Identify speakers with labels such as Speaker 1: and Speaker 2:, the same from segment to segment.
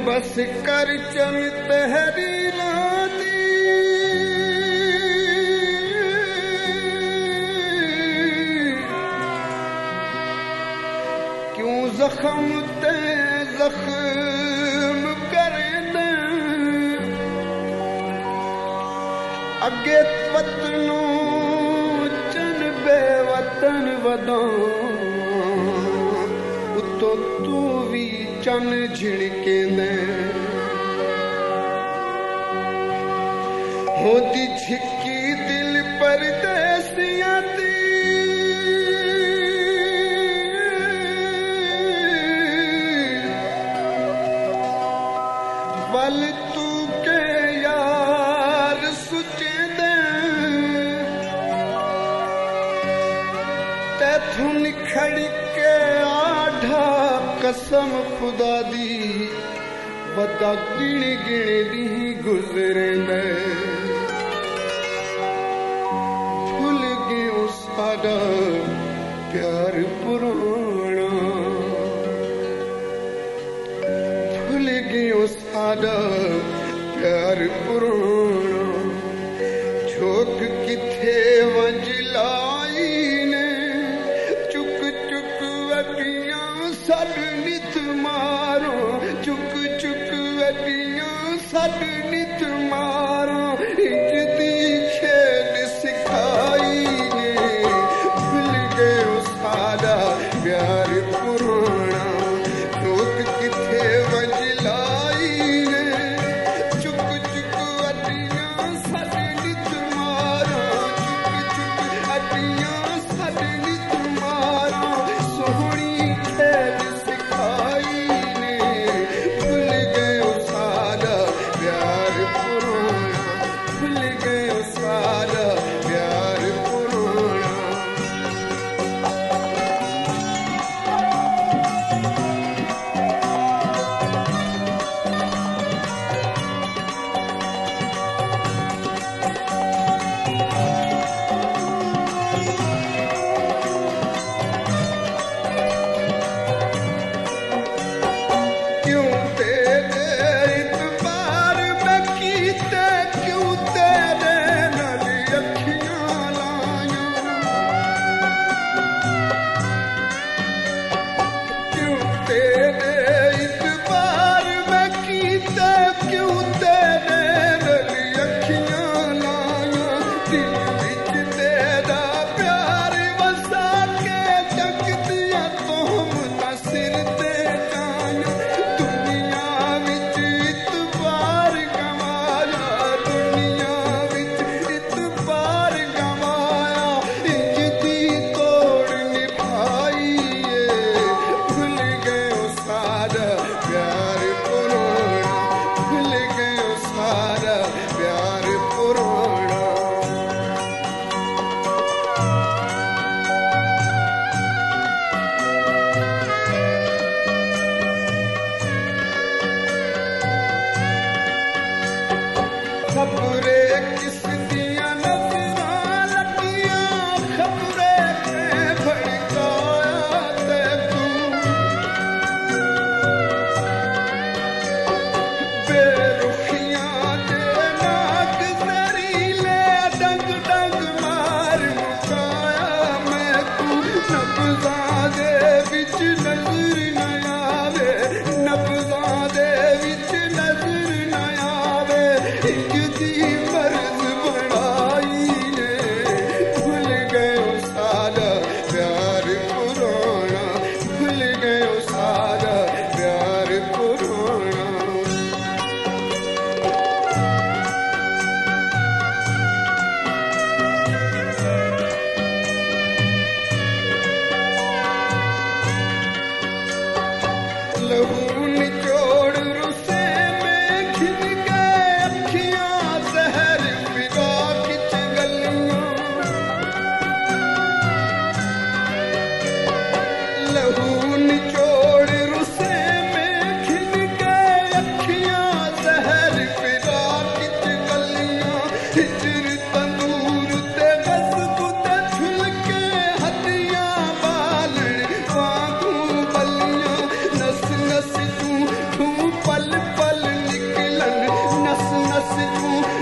Speaker 1: बस कर चम तहरीरा दी क्यों जख्म ते जख्म करना अगे वतनों चन बेवतन वदा उतो तू भी चन झिड़के ने होती झिकी दिल परदेसिया दी वल तू के यार सुचे दे तैथू निखड़ के आढ़ा कसम खुदा दी वदा गिण गिण दी गुजरे ने भूल गयो साडा प्यार पुराना भूल गयो साडा प्यार पुराना झोंक किथे वंज लाई ने चुक चुक अटियां सड नित मारो चुक चुक अटियां सड नित मारो इज्जती खेड सिखाई ने भूल गयो साडा प्यार पुराना लोक किथे वंज लाई ने चुक चुक अटियां सड नित मारो चुक चुक अटियां सड नित मारो सोहनी खेड सिखाई ने भूल गयो साडा प्यार पुराना भूल गयो साडा प्यार पुराना क्यों तेरे इतबार में कीते क्यों तेरे नाल अखियां लाया क्यों तेरे इतबार में कीते क्यों तेरे नाल अखियां लाया दिल विच तेरा प्यार वसा के चकदियां तोहमतां सिर ते जाया दुनिया विच इतबार गवाया दुनिया विच इतबार गवाया इज्जती तोड़ निभाई भूल गयो सारा प्यार पुराना भूल गयो सारा प्यार पुराना खबरे किस दिया नजरां लगियां खबरे के भड़काया ते तू बेरुखियां दे नाग जहरीले डंग डंग मार मुकाया मैं तू नब्ज़ां दे विच नजर न आवे नब्ज़ां दे विच नजर न आवे इज्जती मर्द बनाई ने भूल गयो सारा प्यार पुराना भूल गयो सारा प्यार पुराना लहू निचोड़ रुसे में खिल गए अखियां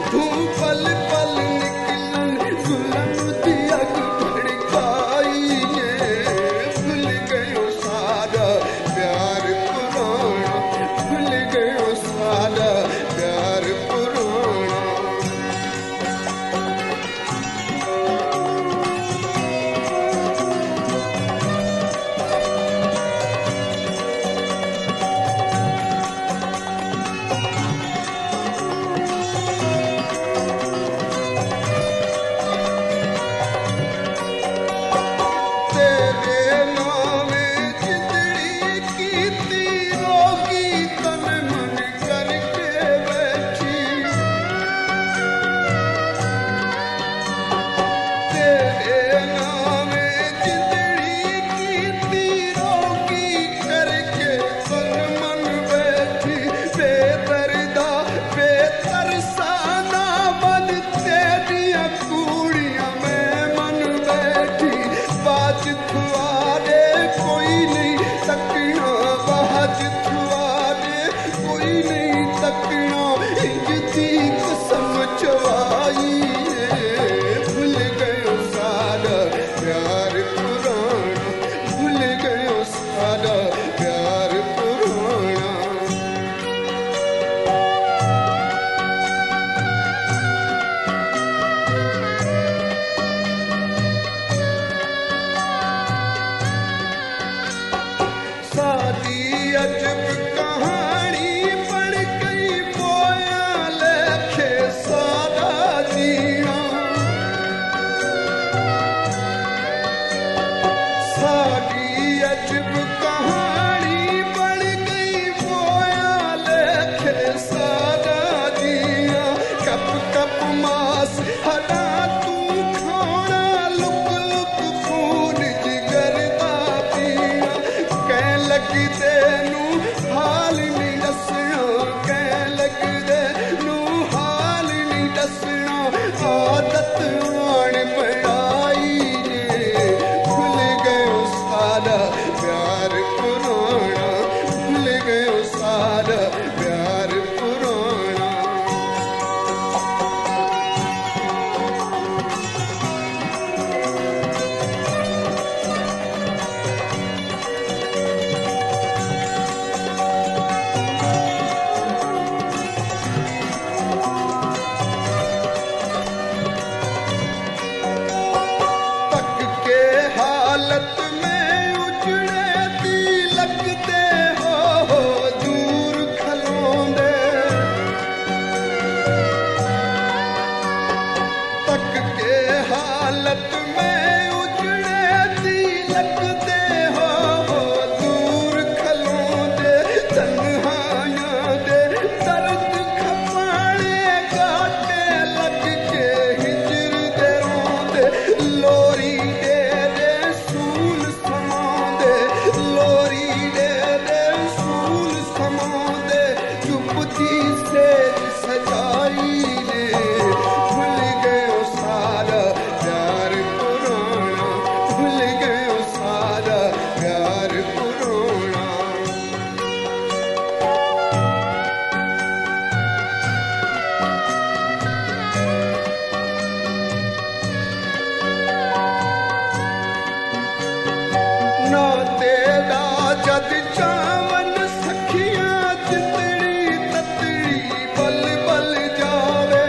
Speaker 1: तू पल पल निकलन जुल्म दी अग भड़काई ने भूल गयो सारा प्यार पुराना भूल गयो सारा प्यार पुराना अजब कहानी बन गई बोया लेखे सादा जिया साडी अजब कहानी बन गई बोया लेखे सादा जिया कप कप मास हटा तू खाना लुक लुक खून जिगर दा पिया कह लगदे हाल नहीं दसना कह लगदे नू हाल नहीं दसना आदत आन बनाई ने भूल गयो सारा प्यार पुराना भूल गयो सारा प्यार पुराना हालत में उजड़े दी लगते हो दूर खलोंदे तक के हालत में उजड़े दी लगते हो दूर खलोंदे तन्हाइयां दे दर्द खपाने गाटे लग के हिजर दे रोंदे लोरी सजाई ने भूल गयो सारा प्यार पुराना भूल गयो सारा प्यार पुराना ना तेरा जद चावन सखियां जितनी ततड़ी बल बल जावे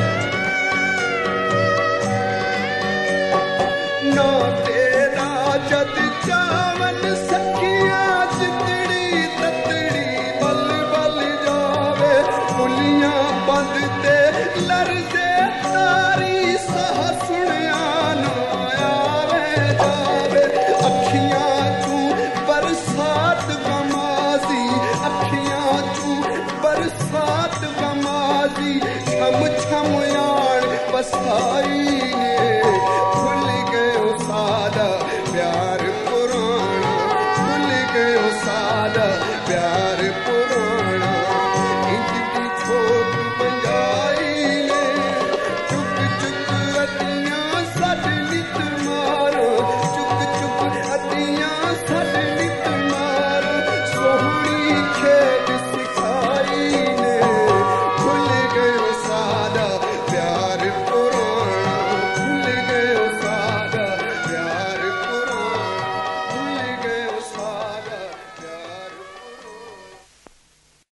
Speaker 1: ना तेरा जद चावन सखियां जितनी ततड़ी बल बल जावे पुलियां बंद ते लरजे तारी सह सुनिया ना आवे जावे अखियां तू बरसात गमाजी अखियां तू बरसात गमाजी छम छम यार बसाई ने भूल गयो सारा प्यार पुराना भूल गयो सारा प्यार